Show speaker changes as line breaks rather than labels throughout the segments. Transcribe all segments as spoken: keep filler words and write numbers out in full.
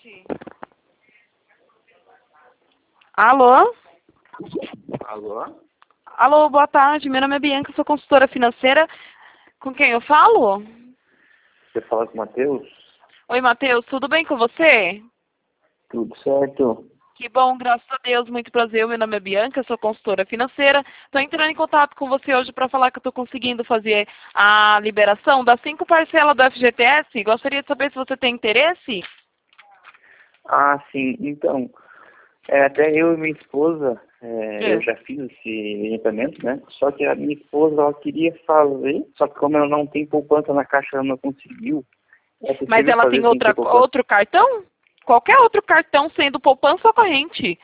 Alô?
Alô?
Alô, boa tarde. Meu nome é Bianca, sou consultora financeira. Com quem eu falo?
Você fala com o Matheus?
Oi, Matheus, tudo bem com você?
Tudo certo.
Que bom, graças a Deus, muito prazer. Meu nome é Bianca, sou consultora financeira. Estou entrando em contato com você hoje para falar que eu estou conseguindo fazer a liberação das cinco parcelas do F G T S. Gostaria de saber se você tem interesse.
Ah, sim. Então, é, até eu e minha esposa, é,
É.
eu já fiz esse orientamento, né? Só que a minha esposa, ela queria fazer, só que como ela não tem poupança na caixa, ela não conseguiu. É
Mas
possível
ela
fazer
tem
sem
outra,
ter poupança?
outro cartão? Qualquer outro cartão sendo poupança ou corrente.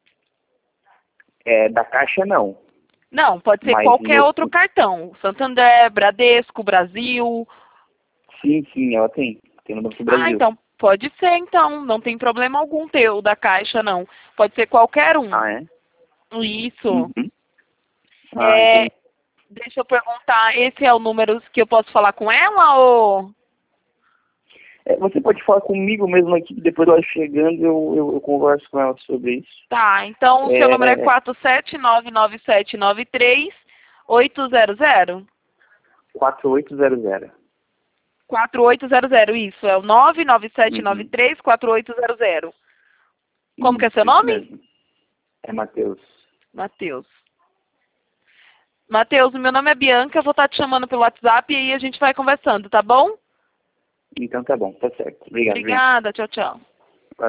É, da caixa não,
Não, pode ser
mas
qualquer
eu,
outro cartão. Santander, Bradesco, Brasil.
sim, sim, ela tem. Tem no Banco do
Ah,
Brasil.
então, pode ser então. Não tem problema algum ter o da Caixa, não. Pode ser qualquer um.
Ah, é?
Isso.
Uhum. Ah,
É,
entendi.
deixa eu perguntar, esse é o número que eu posso falar com ela ou...
É, você pode falar comigo mesmo aqui, que depois ela chegando eu, eu, eu converso com ela sobre isso.
Tá, então o seu número é
É,
quatro sete nove nove sete nove três oito zero zero?
quatro oito zero zero.
quatro oito zero zero, isso. É o nove nove sete nove
Uhum.
três quatro oito zero zero. Como que é seu
Isso, isso
nome?
mesmo. É Matheus.
Matheus. Matheus, meu nome é Bianca, eu vou estar te chamando pelo WhatsApp e aí a gente vai conversando, tá bom?
Então tá bom, tá certo. Obrigado, Bianca.
Obrigada, tchau, tchau.